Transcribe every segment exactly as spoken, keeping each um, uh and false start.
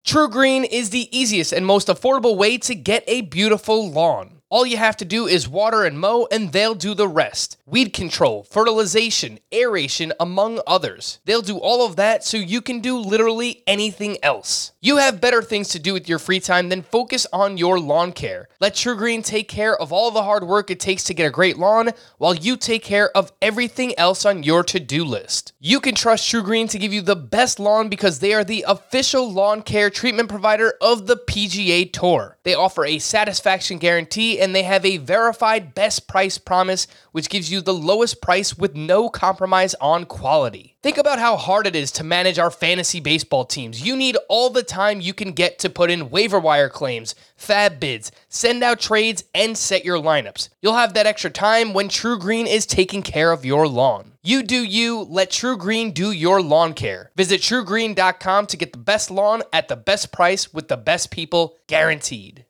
TruGreen is the easiest and most affordable way to get a beautiful lawn. All you have to do is water and mow, and they'll do the rest. Weed control, fertilization, aeration, among others. They'll do all of that so you can do literally anything else. You have better things to do with your free time than focus on your lawn care. Let TruGreen take care of all the hard work it takes to get a great lawn, while you take care of everything else on your to-do list. You can trust TruGreen to give you the best lawn because they are the official lawn care treatment provider of the P G A Tour. They offer a satisfaction guarantee, and they have a verified best price promise, which gives you the lowest price with no compromise on quality. Think about how hard it is to manage our fantasy baseball teams. You need all the time you can get to put in waiver wire claims, fab bids, send out trades, and set your lineups. You'll have that extra time when TruGreen is taking care of your lawn. You do you, let TruGreen do your lawn care. Visit True Green dot com to get the best lawn at the best price with the best people, guaranteed.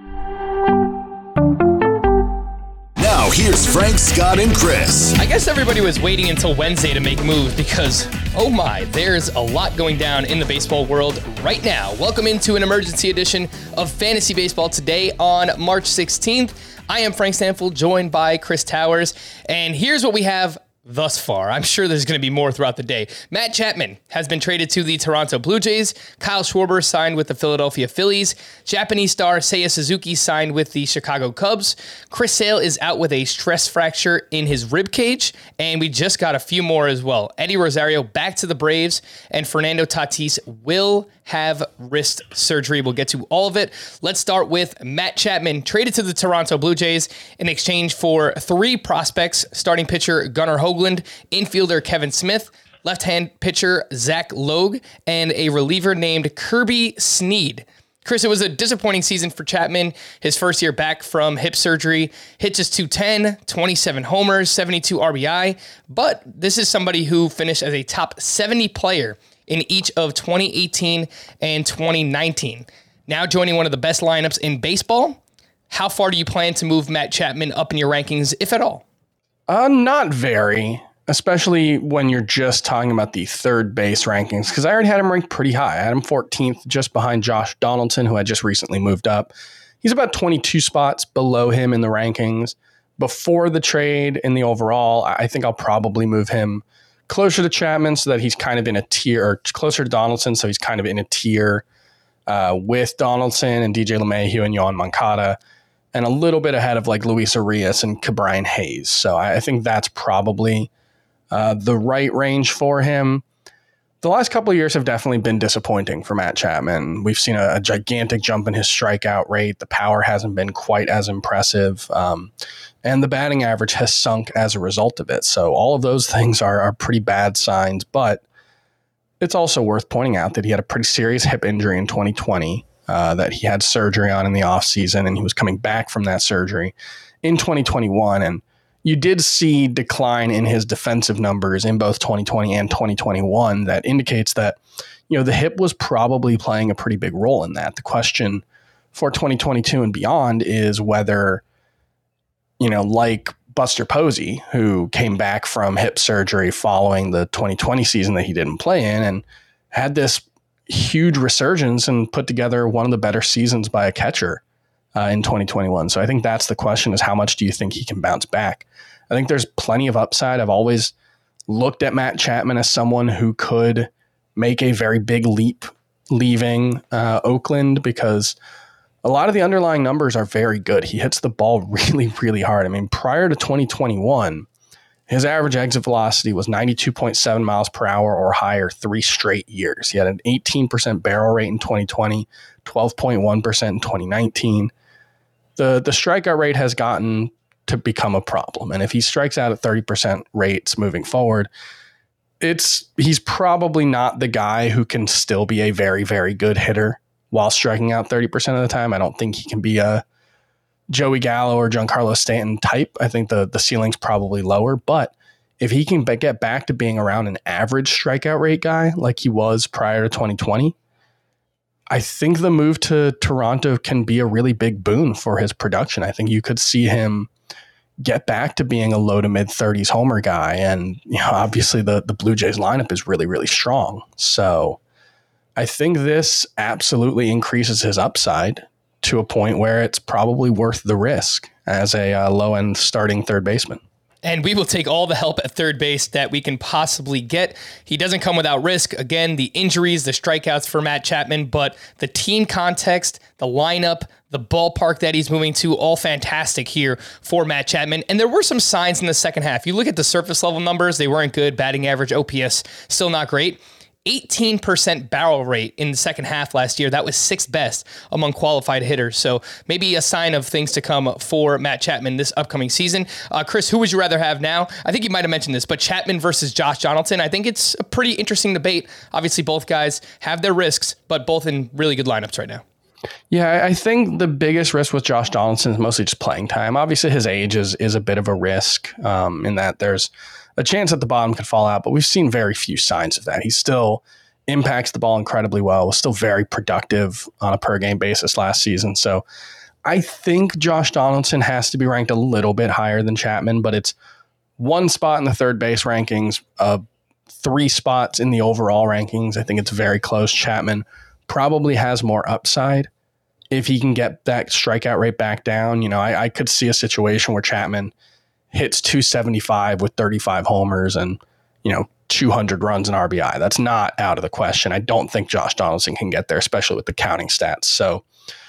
Now, here's Frank, Scott, and Chris. I guess everybody was waiting until Wednesday to make moves because, oh my, there's a lot going down in the baseball world right now. Welcome into an emergency edition of Fantasy Baseball today on March sixteenth. I am Frank Stanfield, joined by Chris Towers, and here's what we have thus far. I'm sure there's going to be more throughout the day. Matt Chapman has been traded to the Toronto Blue Jays. Kyle Schwarber signed with the Philadelphia Phillies. Japanese star Seiya Suzuki signed with the Chicago Cubs. Chris Sale is out with a stress fracture in his rib cage, and we just got a few more as well. Eddie Rosario back to the Braves, and Fernando Tatis will have wrist surgery. We'll get to all of it. Let's start with Matt Chapman, traded to the Toronto Blue Jays in exchange for three prospects: starting pitcher Gunnar Hoagland, infielder Kevin Smith, left-hand pitcher Zach Logue, and a reliever named Kirby Snead. Chris, it was a disappointing season for Chapman. His first year back from hip surgery, hit just two ten, twenty-seven homers, seventy-two R B I, but this is somebody who finished as a top seventy player in each of twenty eighteen and twenty nineteen. Now joining one of the best lineups in baseball, how far do you plan to move Matt Chapman up in your rankings, if at all? Uh, not very, especially when you're just talking about the third base rankings, because I already had him ranked pretty high. I had him fourteenth, just behind Josh Donaldson, who had just recently moved up. He's about twenty-two spots below him in the rankings. Before the trade in the overall, I think I'll probably move him closer to Chapman so that he's kind of in a tier, or closer to Donaldson, so he's kind of in a tier uh, with Donaldson and D J LeMahieu and Yohan Moncada, and a little bit ahead of like Luis Arias and Ke'Bryan Hayes. So I, I think that's probably uh, the right range for him. The last couple of years have definitely been disappointing for Matt Chapman. We've seen a, a gigantic jump in his strikeout rate. The power hasn't been quite as impressive. Um, and the batting average has sunk as a result of it. So all of those things are, are pretty bad signs. But it's also worth pointing out that he had a pretty serious hip injury in twenty twenty uh, that he had surgery on in the offseason, and he was coming back from that surgery in twenty twenty-one. And you did see decline in his defensive numbers in both twenty twenty and twenty twenty-one. That indicates that, you know, the hip was probably playing a pretty big role in that. The question for twenty twenty-two and beyond is whether, you know, like Buster Posey, who came back from hip surgery following the twenty twenty season that he didn't play in and had this huge resurgence and put together one of the better seasons by a catcher Uh, in twenty twenty-one. So I think that's the question, is how much do you think he can bounce back? I think there's plenty of upside. I've always looked at Matt Chapman as someone who could make a very big leap leaving uh, Oakland, because a lot of the underlying numbers are very good. He hits the ball really, really hard. I mean, prior to twenty twenty-one, his average exit velocity was ninety-two point seven miles per hour or higher three straight years. He had an eighteen percent barrel rate in twenty twenty, twelve point one percent in twenty nineteen. The the strikeout rate has gotten to become a problem. And if he strikes out at thirty percent rates moving forward, it's he's probably not the guy who can still be a very, very good hitter while striking out thirty percent of the time. I don't think he can be a Joey Gallo or Giancarlo Stanton type. I think the, the ceiling's probably lower. But if he can be, get back to being around an average strikeout rate guy like he was prior to twenty twenty, I think the move to Toronto can be a really big boon for his production. I think you could see him get back to being a low to mid thirties homer guy. And, you know, obviously the, the Blue Jays lineup is really, really strong. So I think this absolutely increases his upside to a point where it's probably worth the risk as a uh, low-end starting third baseman. And we will take all the help at third base that we can possibly get. He doesn't come without risk. Again, the injuries, the strikeouts for Matt Chapman, but the team context, the lineup, the ballpark that he's moving to, all fantastic here for Matt Chapman. And there were some signs in the second half. You look at the surface level numbers, they weren't good. Batting average, O P S, still not great. eighteen percent barrel rate in the second half last year. That was sixth best among qualified hitters. So maybe a sign of things to come for Matt Chapman this upcoming season. Uh, Chris, who would you rather have now? I think you might have mentioned this, but Chapman versus Josh Donaldson. I think it's a pretty interesting debate. Obviously, both guys have their risks, but both in really good lineups right now. Yeah, I think the biggest risk with Josh Donaldson is mostly just playing time. Obviously, his age is is a bit of a risk um, in that there's a chance that the bottom could fall out, but we've seen very few signs of that. He still impacts the ball incredibly well, was still very productive on a per game basis last season. So I think Josh Donaldson has to be ranked a little bit higher than Chapman, but it's one spot in the third base rankings, uh, three spots in the overall rankings. I think it's very close. Chapman probably has more upside if he can get that strikeout rate back down. You know, I, I could see a situation where Chapman hits two seventy-five with thirty-five homers and, you know, two hundred runs and R B I. That's not out of the question. I don't think Josh Donaldson can get there, especially with the counting stats. So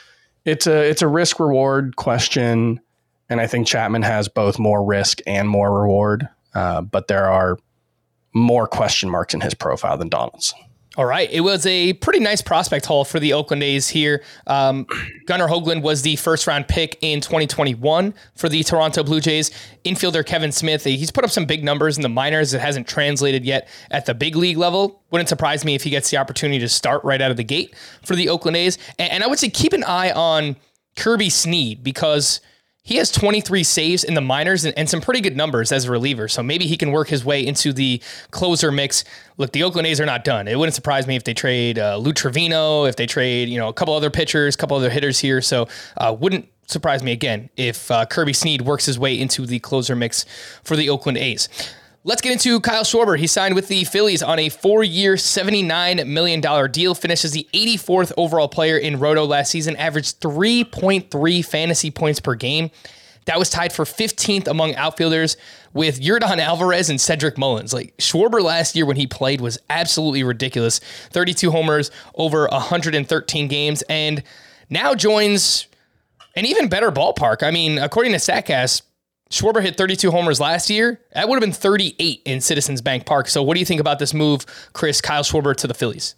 it's a it's a risk reward question, and I think Chapman has both more risk and more reward. Uh, but there are more question marks in his profile than Donaldson. All right. It was a pretty nice prospect haul for the Oakland A's here. Um, Gunnar Hoagland was the first round pick in twenty twenty-one for the Toronto Blue Jays. Infielder Kevin Smith, he's put up some big numbers in the minors. It hasn't translated yet at the big league level. Wouldn't surprise me if he gets the opportunity to start right out of the gate for the Oakland A's. And, and I would say keep an eye on Kirby Snead because he has twenty-three saves in the minors and, and some pretty good numbers as a reliever. So maybe he can work his way into the closer mix. Look, the Oakland A's are not done. It wouldn't surprise me if they trade uh, Lou Trevino, if they trade, you know, a couple other pitchers, a couple other hitters here. So uh, wouldn't surprise me again if uh, Kirby Snead works his way into the closer mix for the Oakland A's. Let's get into Kyle Schwarber. He signed with the Phillies on a four-year, seventy-nine million dollars deal, finishes the eighty-fourth overall player in Roto last season, averaged three point three fantasy points per game. That was tied for fifteenth among outfielders with Yordan Alvarez and Cedric Mullins. Like Schwarber last year when he played was absolutely ridiculous. thirty-two homers over one hundred thirteen games, and now joins an even better ballpark. I mean, according to Statcast, Schwarber hit thirty-two homers last year. That would have been thirty-eight in Citizens Bank Park. So what do you think about this move, Chris, Kyle Schwarber to the Phillies?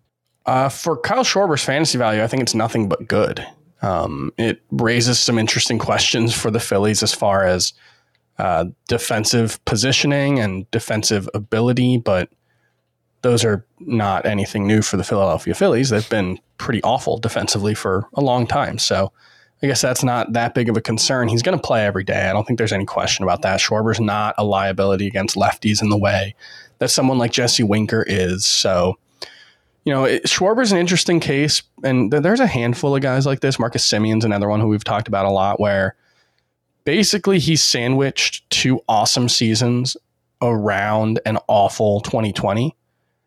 Uh, for Kyle Schwarber's fantasy value, I think it's nothing but good. Um, it raises some interesting questions for the Phillies as far as uh, defensive positioning and defensive ability, but those are not anything new for the Philadelphia Phillies. They've been pretty awful defensively for a long time. So I guess that's not that big of a concern. He's going to play every day. I don't think there's any question about that. Schwarber's not a liability against lefties in the way that someone like Jesse Winker is. So, you know, it, Schwarber's an interesting case, and th- there's a handful of guys like this. Marcus Semion's another one who we've talked about a lot, where basically he's sandwiched two awesome seasons around an awful twenty twenty.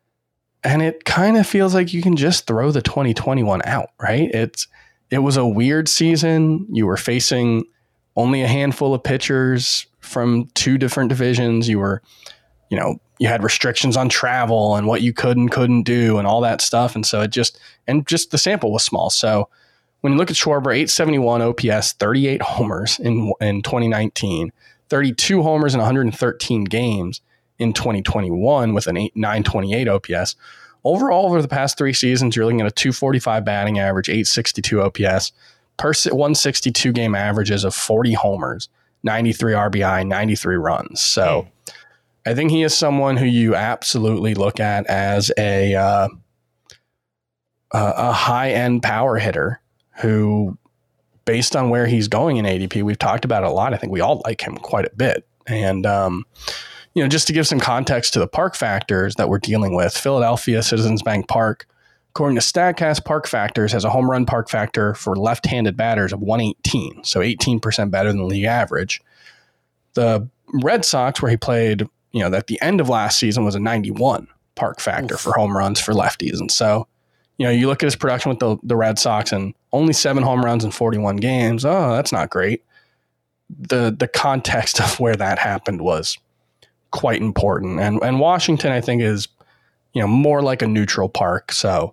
And it kind of feels like you can just throw the twenty twenty-one out, right? It's It was a weird season. You were facing only a handful of pitchers from two different divisions. You were, you know, you had restrictions on travel and what you could and couldn't do and all that stuff. And so it just, and just the sample was small. So when you look at Schwarber, eight seventy-one O P S, thirty-eight homers in, in twenty nineteen, thirty-two homers in one hundred thirteen games in twenty twenty-one with an nine twenty-eight O P S. Overall, over the past three seasons, you're looking at a two forty-five batting average, eight sixty-two O P S, per one sixty-two game averages of forty homers, ninety-three R B I, ninety-three runs. So I think he is someone who you absolutely look at as a uh, a high-end power hitter who, based on where he's going in A D P, we've talked about it a lot. I think we all like him quite a bit. And, um, you know, just to give some context to the park factors that we're dealing with, Philadelphia Citizens Bank Park, according to Statcast, Park Factors has a home run park factor for left-handed batters of one eighteen, so eighteen percent better than the league average. The Red Sox, where he played, you know, at the end of last season, was a ninety-one park factor Oof. for home runs for lefties. And so you know, you look at his production with the, the Red Sox and only seven home runs in forty-one games. Oh, that's not great. The the context of where that happened was quite important. And and Washington, I think, is, you know, more like a neutral park. So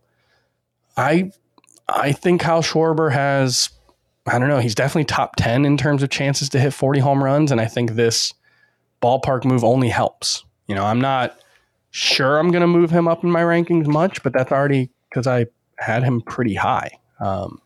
I I think Kyle Schwarber has, I don't know, he's definitely top ten in terms of chances to hit forty home runs. And I think this ballpark move only helps. You know, I'm not sure I'm going to move him up in my rankings much, but that's already because I had him pretty high. Um,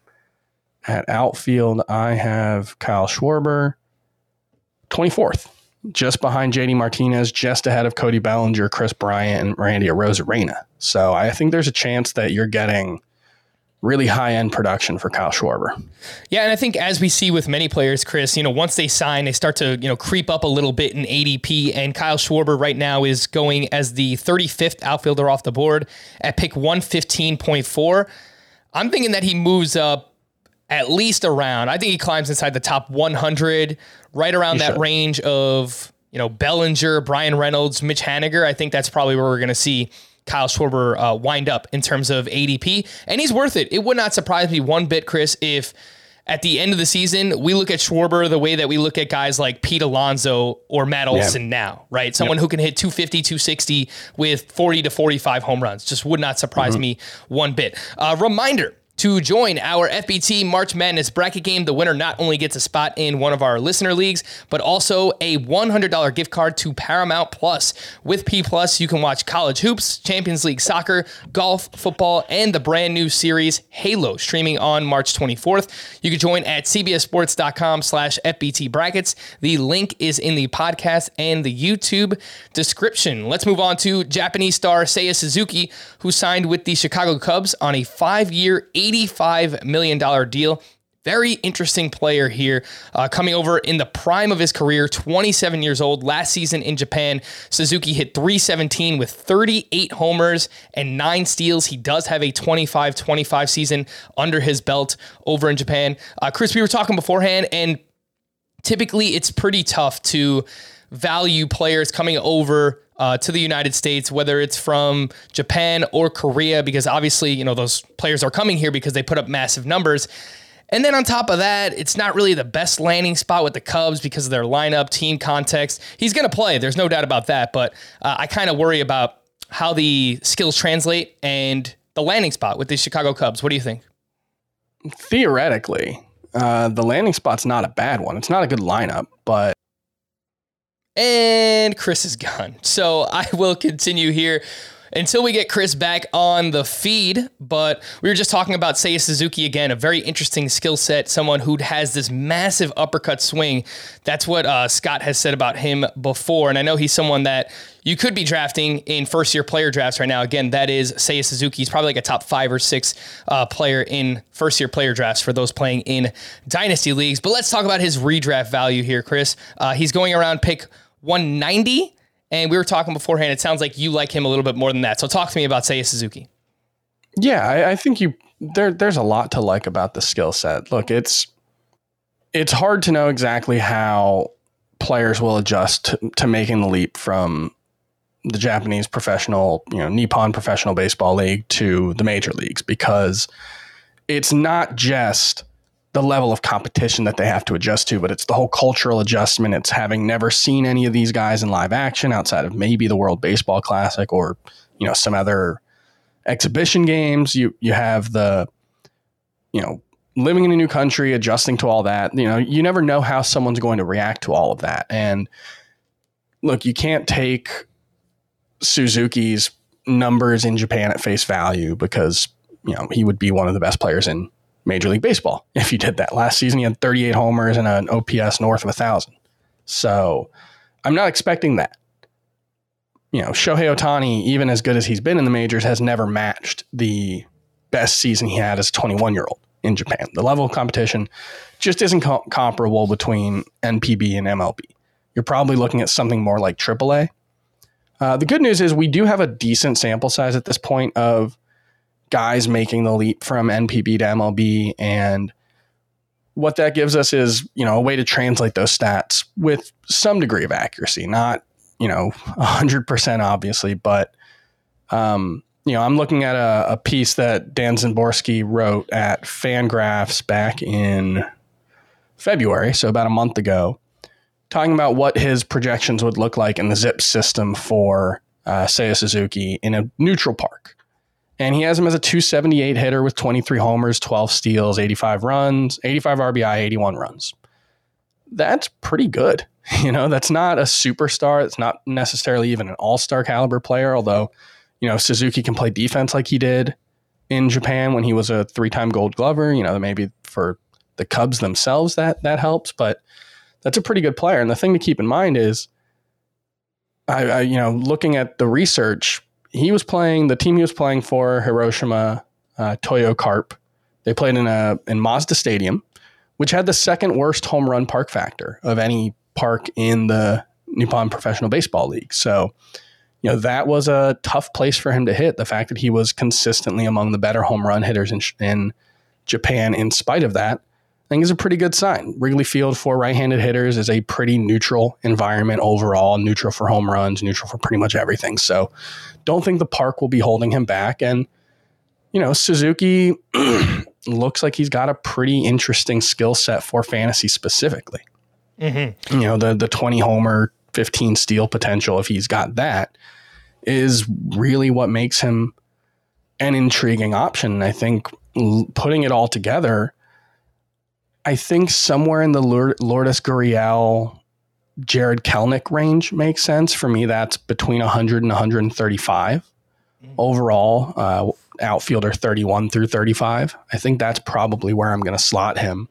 at outfield, I have Kyle Schwarber, twenty-fourth, just behind J D Martinez, just ahead of Cody Bellinger, Chris Bryant, and Randy Arozarena. So I think there's a chance that you're getting really high-end production for Kyle Schwarber. Yeah, and I think as we see with many players, Chris, you know, once they sign, they start to, you know, creep up a little bit in A D P, and Kyle Schwarber right now is going as the thirty-fifth outfielder off the board at pick one fifteen point four. I'm thinking that he moves up at least around, I think he climbs inside the top one hundred, right around He that should. range of, you know, Bellinger, Brian Reynolds, Mitch Haniger. I think that's probably where we're going to see Kyle Schwarber uh, wind up in terms of A D P, and he's worth it. It would not surprise me one bit, Chris, if at the end of the season, we look at Schwarber the way that we look at guys like Pete Alonso or Matt Olson yeah. now, right? Someone yep. who can hit two fifty, two sixty with forty to forty-five home runs. Just would not surprise mm-hmm. me one bit. Uh, reminder, to join our F B T March Madness bracket game, the winner not only gets a spot in one of our listener leagues, but also a one hundred dollars gift card to Paramount Plus. With P Plus, you can watch college hoops, Champions League soccer, golf, football, and the brand new series Halo, streaming on March twenty-fourth. You can join at cbssports.com slash FBT brackets. The link is in the podcast and the YouTube description. Let's move on to Japanese star Seiya Suzuki, who signed with the Chicago Cubs on a five-year, eighty-five million dollars deal. Very interesting player here, uh, coming over in the prime of his career, twenty-seven years old. Last season in Japan, Suzuki hit three seventeen with thirty-eight homers and nine steals. He does have a twenty-five twenty-five season under his belt over in Japan. Uh, Chris, we were talking beforehand, and typically it's pretty tough to value players coming over Uh, to the United States, whether it's from Japan or Korea, because obviously, you know, those players are coming here because they put up massive numbers. And then on top of that, it's not really the best landing spot with the Cubs because of their lineup, team context. He's going to play. There's no doubt about that. But uh, I kind of worry about how the skills translate and the landing spot with the Chicago Cubs. What do you think? Theoretically, uh, the landing spot's not a bad one. It's not a good lineup, but And Chris is gone. So I will continue here until we get Chris back on the feed. But we were just talking about Seiya Suzuki again, a very interesting skill set, someone who has this massive uppercut swing. That's what uh, Scott has said about him before. And I know he's someone that you could be drafting in first-year player drafts right now. Again, that is Seiya Suzuki. He's probably like a top five or six uh, player in first-year player drafts for those playing in dynasty leagues. But let's talk about his redraft value here, Chris. Uh, he's going around pick one ninety, and we were talking beforehand. It sounds like you like him a little bit more than that. So talk to me about Seiya Suzuki. Yeah, I, I think you there. There's a lot to like about the skill set. Look, it's it's hard to know exactly how players will adjust to, to making the leap from the Japanese professional, you know, Nippon Professional Baseball League to the major leagues, because it's not just the level of competition that they have to adjust to, but it's the whole cultural adjustment. It's having never seen any of these guys in live action outside of maybe the World Baseball Classic or, you know, some other exhibition games. You, you have the, you know, living in a new country, adjusting to all that. You know, you never know how someone's going to react to all of that. And look, you can't take Suzuki's numbers in Japan at face value, because, you know, he would be one of the best players in Major League Baseball if you did that. Last season, he had thirty-eight homers and an O P S north of a thousand. So I'm not expecting that. You know, Shohei Ohtani, even as good as he's been in the majors, has never matched the best season he had as a twenty-one-year-old in Japan. The level of competition just isn't co- comparable between N P B and M L B. You're probably looking at something more like triple A. Uh, the good news is we do have a decent sample size at this point of guys making the leap from N P B to M L B. And what that gives us is, you know, a way to translate those stats with some degree of accuracy, not, you know, one hundred percent obviously, but, um, you know, I'm looking at a, a piece that Dan Zimborski wrote at Fangraphs back in February, so about a month ago, talking about what his projections would look like in the ZiPS system for uh, Seiya Suzuki in a neutral park. And he has him as a two seventy-eight hitter with twenty-three homers, twelve steals, eighty-five runs, eighty-five R B I, eighty-one runs. That's pretty good. You know, that's not a superstar. It's not necessarily even an all-star caliber player, although, you know, Suzuki can play defense like he did in Japan when he was a three-time Gold Glover. You know, maybe for the Cubs themselves that that helps, but that's a pretty good player. And the thing to keep in mind is, I, I you know, looking at the research, he was playing, the team he was playing for, Hiroshima uh, Toyo Carp, they played in a in Mazda Stadium, which had the second worst home run park factor of any park in the Nippon Professional Baseball League. So, you know, that was a tough place for him to hit. The fact that he was consistently among the better home run hitters in, in Japan in spite of that, I think is a pretty good sign. Wrigley Field for right-handed hitters is a pretty neutral environment overall, neutral for home runs, neutral for pretty much everything. So don't think the park will be holding him back. And, you know, Suzuki looks like he's got a pretty interesting skill set for fantasy specifically. Mm-hmm. You know, the the twenty homer, fifteen steal potential, if he's got that, is really what makes him an intriguing option. And I think l- putting it all together, I think somewhere in the Lourdes Gurriel, Jared Kelenic range makes sense. For me, that's between one hundred and one thirty-five. Mm-hmm. Overall, uh, outfielder thirty-one through thirty-five. I think that's probably where I'm going to slot him.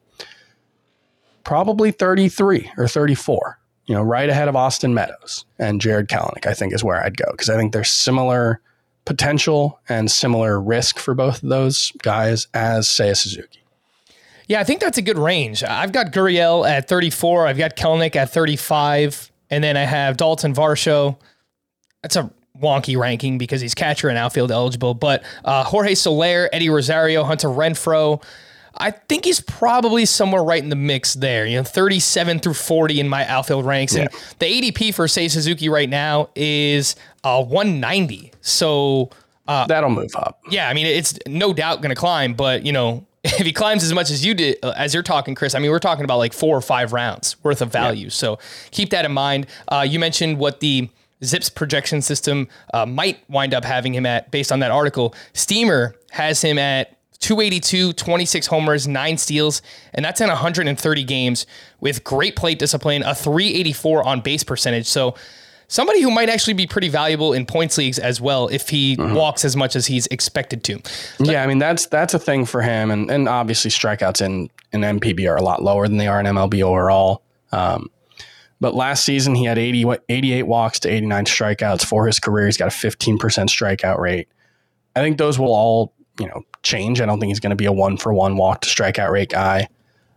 Probably thirty-three or thirty-four, you know, right ahead of Austin Meadows and Jared Kelenic, I think is where I'd go, because I think there's similar potential and similar risk for both of those guys as Seiya Suzuki. Yeah, I think that's a good range. I've got Gurriel at thirty-four. I've got Kelenic at thirty-five. And then I have Dalton Varsho. That's a wonky ranking because he's catcher and outfield eligible. But uh, Jorge Soler, Eddie Rosario, Hunter Renfroe, I think he's probably somewhere right in the mix there. You know, thirty-seven through forty in my outfield ranks. Yeah. And the A D P for Seiya Suzuki right now is uh, one ninety. So uh, that'll move up. Yeah, I mean, it's no doubt going to climb, but, you know, if he climbs as much as you did, uh, as you're talking, Chris, I mean, we're talking about like four or five rounds worth of value. Yeah. So keep that in mind. Uh, you mentioned what the ZiPS projection system uh, might wind up having him at based on that article. Steamer has him at two eighty-two, twenty-six homers, nine steals, and that's in one hundred thirty games with great plate discipline, a three eighty-four on base percentage. So somebody who might actually be pretty valuable in points leagues as well if he mm-hmm. walks as much as he's expected to. But, yeah, I mean, that's that's a thing for him. And, and obviously strikeouts in, in M P B are a lot lower than they are in M L B overall. Um, but last season he had eighty, eighty-eight walks to eighty-nine strikeouts for his career. He's got a fifteen percent strikeout rate. I think those will all, you know, change. I don't think he's going to be a one for one walk to strikeout rate guy.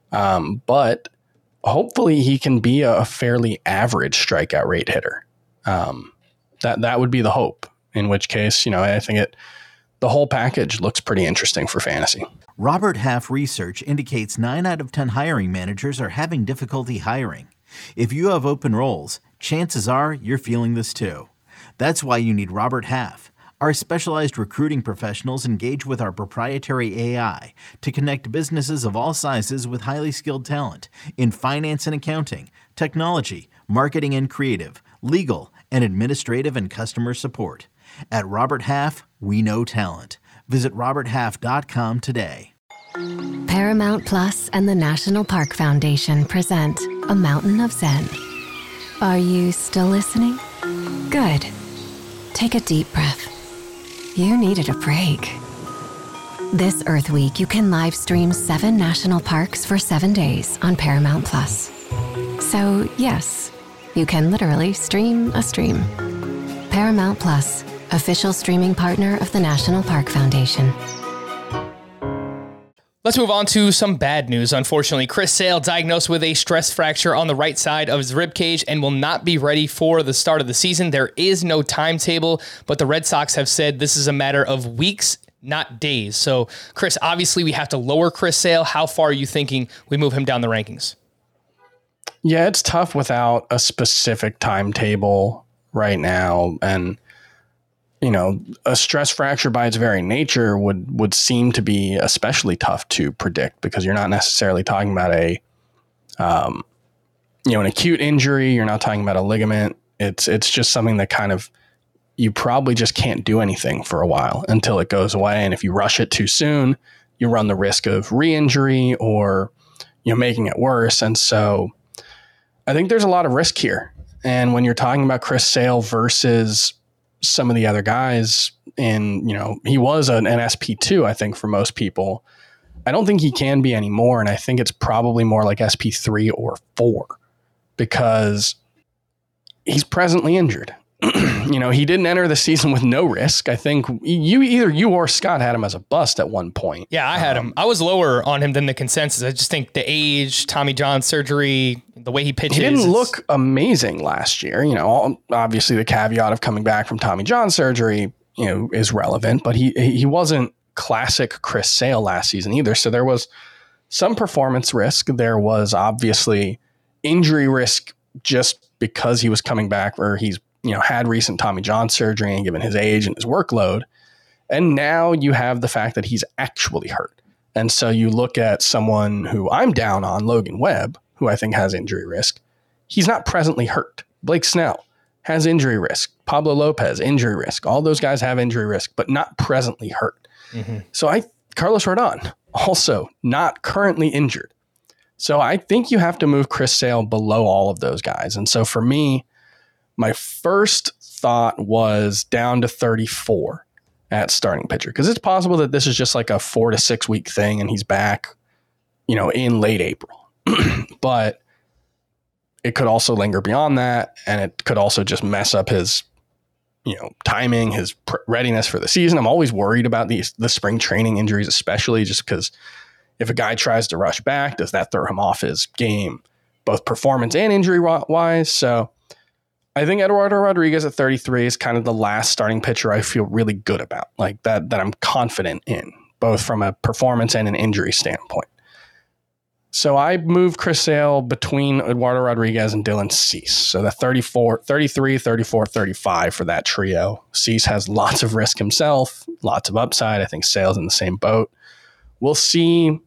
Um, but hopefully he can be a, a fairly average strikeout rate hitter. Um, that, that would be the hope, in which case, you know, I think it, the whole package looks pretty interesting for fantasy. Robert Half research indicates nine out of ten hiring managers are having difficulty hiring. If you have open roles, chances are you're feeling this too. That's why you need Robert Half. Our specialized recruiting professionals engage with our proprietary A I to connect businesses of all sizes with highly skilled talent in finance and accounting, technology, marketing and creative, legal, and administrative and customer support. At Robert Half, we know talent. Visit robert half dot com today. Paramount Plus and the National Park Foundation present A Mountain of Zen. Are you still listening? Good. Take a deep breath. You needed a break. This Earth Week, you can live stream seven national parks for seven days on Paramount Plus. So, yes, you can literally stream a stream. Paramount Plus, official streaming partner of the National Park Foundation. Let's move on to some bad news. Unfortunately, Chris Sale diagnosed with a stress fracture on the right side of his rib cage and will not be ready for the start of the season. There is no timetable, but the Red Sox have said this is a matter of weeks, not days. So, Chris, obviously we have to lower Chris Sale. How far are you thinking we move him down the rankings? Yeah, it's tough without a specific timetable right now. And you know, a stress fracture by its very nature would, would seem to be especially tough to predict because you're not necessarily talking about a, um, you know, an acute injury. You're not talking about a ligament. It's, it's just something that kind of, you probably just can't do anything for a while until it goes away. And if you rush it too soon, you run the risk of re-injury or, you know, making it worse. And so I think there's a lot of risk here. And when you're talking about Chris Sale versus some of the other guys, and, you know, he was an, an S P two, I think, for most people. I don't think he can be anymore. And I think it's probably more like S P three or four because he's presently injured. You know, he didn't enter the season with no risk. I think you either you or Scott had him as a bust at one point. Yeah, I had um, him. I was lower on him than the consensus. I just think the age, Tommy John surgery, the way he pitches. He didn't look amazing last year. You know, obviously the caveat of coming back from Tommy John surgery, you know, is relevant, but he he wasn't classic Chris Sale last season either. So there was some performance risk. There was obviously injury risk just because he was coming back, or he's, you know, had recent Tommy John surgery and given his age and his workload. And now you have the fact that he's actually hurt. And so you look at someone who I'm down on, Logan Webb, who I think has injury risk. He's not presently hurt. Blake Snell has injury risk. Pablo Lopez, injury risk. All those guys have injury risk, but not presently hurt. Mm-hmm. So I, Carlos Rodon, also not currently injured. So I think you have to move Chris Sale below all of those guys. And so for me, my first thought was down to thirty-four at starting pitcher, because it's possible that this is just like a four to six week thing and he's back, you know, in late April. But it could also linger beyond that, and it could also just mess up his, you know, timing, his pr- readiness for the season. I'm always worried about these the spring training injuries, especially just because if a guy tries to rush back, does that throw him off his game, both performance and injury wise? So I think Eduardo Rodriguez at thirty-three is kind of the last starting pitcher I feel really good about, like that, that I'm confident in, both from a performance and an injury standpoint. So I moved Chris Sale between Eduardo Rodriguez and Dylan Cease. So the thirty-four, thirty-three, thirty-four, thirty-five for that trio. Cease has lots of risk himself, lots of upside. I think Sale's in the same boat. We'll see, you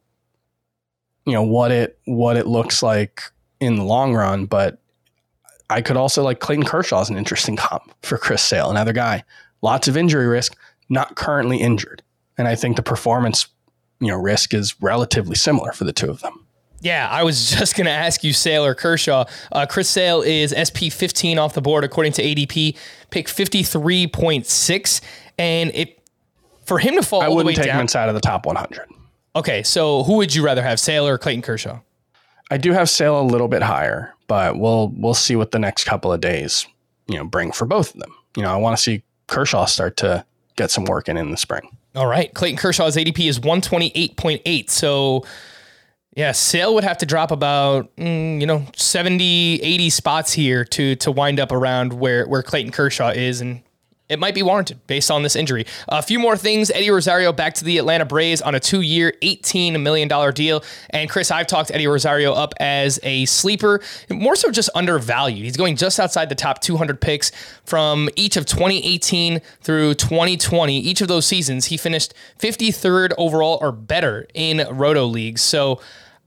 know, what it what it looks like in the long run, but I could also like Clayton Kershaw is an interesting comp for Chris Sale, another guy, lots of injury risk, not currently injured. And I think the performance, you know, risk is relatively similar for the two of them. Yeah, I was just going to ask you Sale or Kershaw. Uh, Chris Sale is S P fifteen off the board according to A D P, pick fifty-three point six. And it for him to fall I all the way down. wouldn't take him inside of the top one hundred. Okay, so who would you rather have, Sale or Clayton Kershaw? I do have Sale a little bit higher, but we'll we'll see what the next couple of days, you know, bring for both of them. You know, I want to see Kershaw start to get some work in in the spring. All right, Clayton Kershaw's A D P is one twenty-eight point eight. So, yeah, Sale would have to drop about, mm, you know, seventy, eighty spots here to to wind up around where, where Clayton Kershaw is, and it might be warranted based on this injury. A few more things. Eddie Rosario back to the Atlanta Braves on a two-year, eighteen million dollars deal. And Chris, I've talked Eddie Rosario up as a sleeper, more so just undervalued. He's going just outside the top two hundred picks from each of twenty eighteen through twenty twenty. Each of those seasons, he finished fifty-third overall or better in Roto leagues. So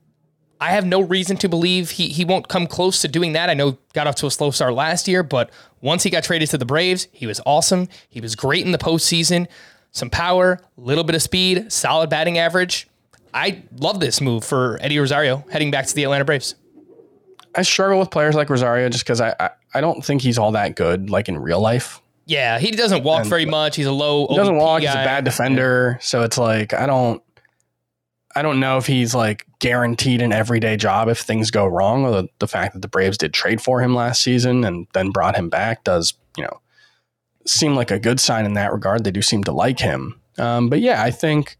I have no reason to believe he he won't come close to doing that. I know got off to a slow start last year, but once he got traded to the Braves, he was awesome. He was great in the postseason. Some power, a little bit of speed, solid batting average. I love this move for Eddie Rosario heading back to the Atlanta Braves. I struggle with players like Rosario just because I, I I don't think he's all that good, like in real life. Yeah, he doesn't walk and, very much. He's a low O B P He doesn't walk. guy. He's a bad defender. So it's like, I don't, I don't know if he's like guaranteed an everyday job if things go wrong, or the, the fact that the Braves did trade for him last season and then brought him back does, you know, seem like a good sign in that regard. They do seem to like him. Um, but yeah, I think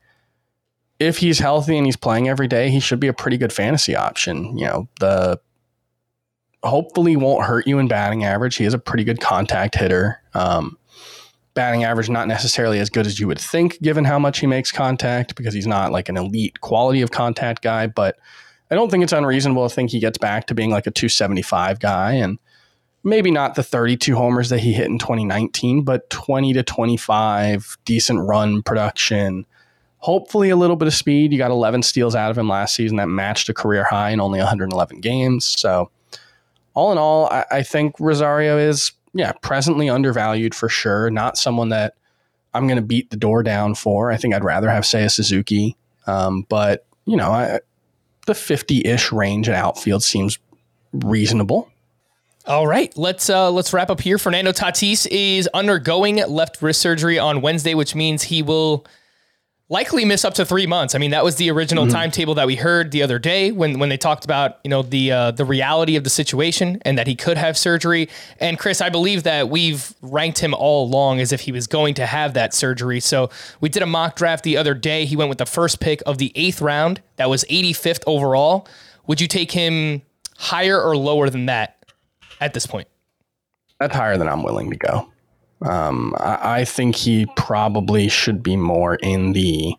if he's healthy and he's playing every day, he should be a pretty good fantasy option. You know, the hopefully won't hurt you in batting average. He is a pretty good contact hitter. Um, batting average, not necessarily as good as you would think, given how much he makes contact, because he's not like an elite quality of contact guy. But I don't think it's unreasonable to think he gets back to being like a two seventy-five guy. And, maybe not the thirty-two homers that he hit in twenty nineteen, but twenty to twenty-five, decent run production, hopefully a little bit of speed. You got eleven steals out of him last season that matched a career high in only one hundred eleven games. So all in all, I, I think Rosario is, yeah, presently undervalued for sure. Not someone that I'm going to beat the door down for. I think I'd rather have, say, a Suzuki. Um, but, you know, I, the fifty-ish range at outfield seems reasonable. All right, let's uh, let's wrap up here. Fernando Tatis is undergoing left wrist surgery on Wednesday, which means he will likely miss up to three months. I mean, that was the original mm-hmm. timetable that we heard the other day when when they talked about, you know, the uh, the reality of the situation and that he could have surgery. And Chris, I believe that we've ranked him all along as if he was going to have that surgery. So we did a mock draft the other day. He went with the first pick of the eighth round. That was eighty-fifth overall. Would you take him higher or lower than that at this point? That's higher than I'm willing to go. Um, I, I think he probably should be more in the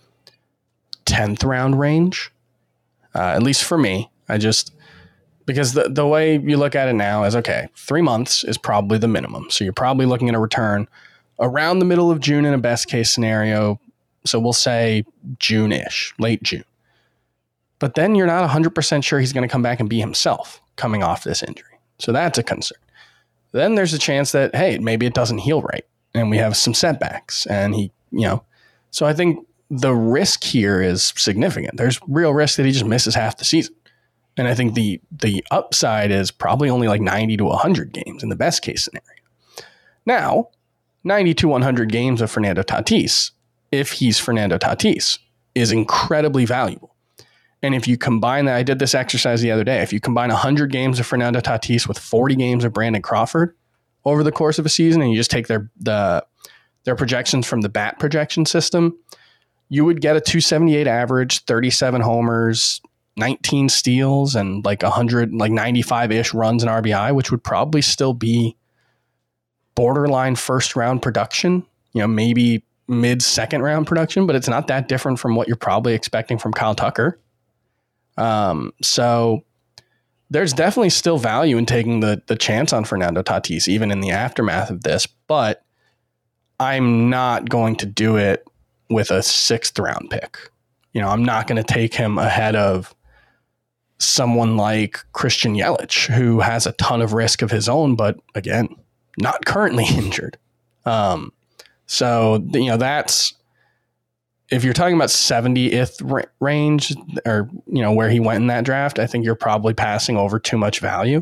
tenth round range, uh, at least for me. I just, because the, the way you look at it now is, okay, three months is probably the minimum. So you're probably looking at a return around the middle of June in a best case scenario. So we'll say June-ish, late June. But then you're not one hundred percent sure he's going to come back and be himself coming off this injury. So that's a concern. Then there's a chance that, hey, maybe it doesn't heal right and we have some setbacks and he, you know, so I think the risk here is significant. There's real risk that he just misses half the season. And I think the, the upside is probably only like ninety to one hundred games in the best case scenario. Now, ninety to one hundred games of Fernando Tatis, if he's Fernando Tatis, is incredibly valuable. And if you combine that, I did this exercise the other day. If you combine one hundred games of Fernando Tatis with forty games of Brandon Crawford over the course of a season, and you just take their the their projections from the bat projection system, you would get a two seventy-eight average, thirty-seven homers, nineteen steals, and like one hundred, like ninety-five-ish runs and R B I, which would probably still be borderline first round production, you know, maybe mid second round production, but it's not that different from what you're probably expecting from Kyle Tucker. Um, so there's definitely still value in taking the the chance on Fernando Tatis, even in the aftermath of this, but I'm not going to do it with a sixth round pick. You know, I'm not going to take him ahead of someone like Christian Yelich, who has a ton of risk of his own, but again, not currently injured. Um, so, you know, that's, if you're talking about seventieth range or, you know, where he went in that draft, I think you're probably passing over too much value.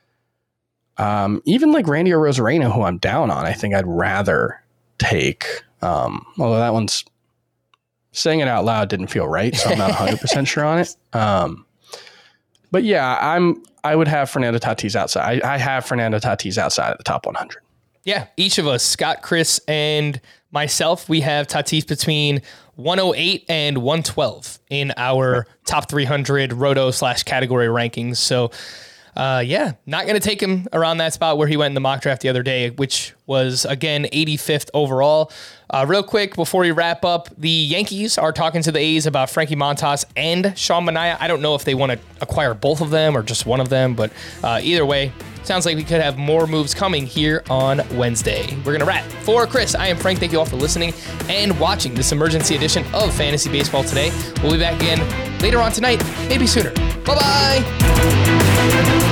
Um, even like Randy Arozarena, who I'm down on, I think I'd rather take, um, although that one's, saying it out loud didn't feel right, so I'm not one hundred percent sure on it. Um, but yeah, I'm, I would have Fernando Tatis outside. I, I have Fernando Tatis outside of the top one hundred. Yeah, each of us, Scott, Chris, and myself, we have Tatis between one oh eight and one twelve in our top three hundred roto slash category rankings. So, uh, yeah, not going to take him around that spot where he went in the mock draft the other day, which was, again, eighty-fifth overall. Uh, real quick, before we wrap up, the Yankees are talking to the A's about Frankie Montas and Sean Manaea. I don't know if they want to acquire both of them or just one of them, but uh, either way, sounds like we could have more moves coming here on Wednesday. We're going to wrap. For Chris, I am Frank. Thank you all for listening and watching this emergency edition of Fantasy Baseball Today. We'll be back again later on tonight, maybe sooner. Bye-bye.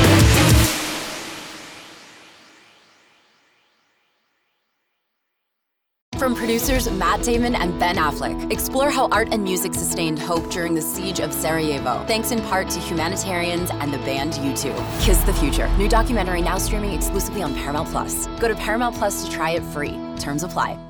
From producers Matt Damon and Ben Affleck, explore how art and music sustained hope during the siege of Sarajevo, thanks in part to humanitarians and the band U two. Kiss the Future. New documentary now streaming exclusively on Paramount Plus. Go to Paramount Plus to try it free. Terms apply.